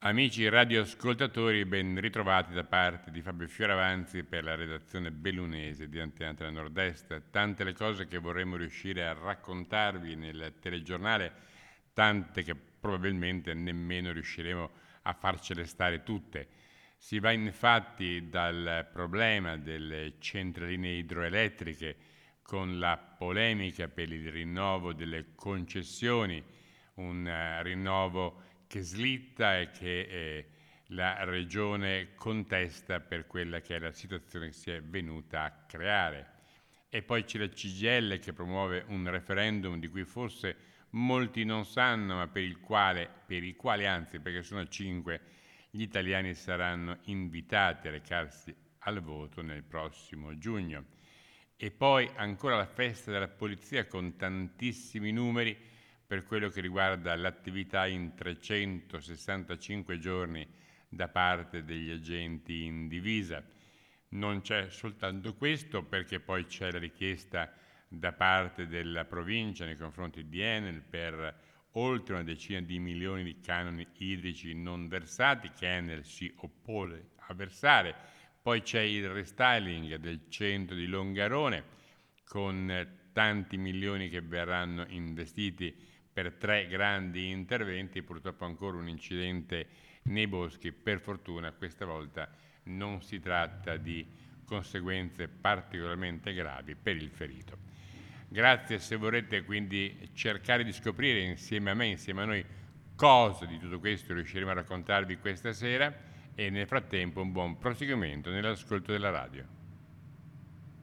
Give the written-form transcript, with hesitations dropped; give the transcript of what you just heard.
Amici radioascoltatori, ben ritrovati da parte di Fabio Fioravanti per la redazione bellunese di Antena 3 Nord-Est. Tante le cose che vorremmo riuscire a raccontarvi nel telegiornale, tante che probabilmente nemmeno riusciremo a farcele stare tutte. Si va infatti dal problema delle centraline idroelettriche con la polemica per il rinnovo delle concessioni, un rinnovo che slitta e che la Regione contesta per quella che è la situazione che si è venuta a creare. E poi c'è la CGIL che promuove un referendum di cui forse molti non sanno, ma per il quale anzi, perché sono 5, gli italiani saranno invitati a recarsi al voto nel prossimo giugno. E poi ancora la festa della polizia con tantissimi numeri per quello che riguarda l'attività in 365 giorni da parte degli agenti in divisa. Non c'è soltanto questo, perché poi c'è la richiesta da parte della provincia nei confronti di Enel per oltre una decina di milioni di canoni idrici non versati che Enel si oppone a versare. Poi c'è il restyling del centro di Longarone con tanti milioni che verranno investiti per 3 grandi interventi, purtroppo ancora un incidente nei boschi. Per fortuna questa volta non si tratta di conseguenze particolarmente gravi per il ferito. Grazie. Se vorrete quindi cercare di scoprire insieme a me, insieme a noi, cosa di tutto questo riusciremo a raccontarvi questa sera, e nel frattempo un buon proseguimento nell'ascolto della radio.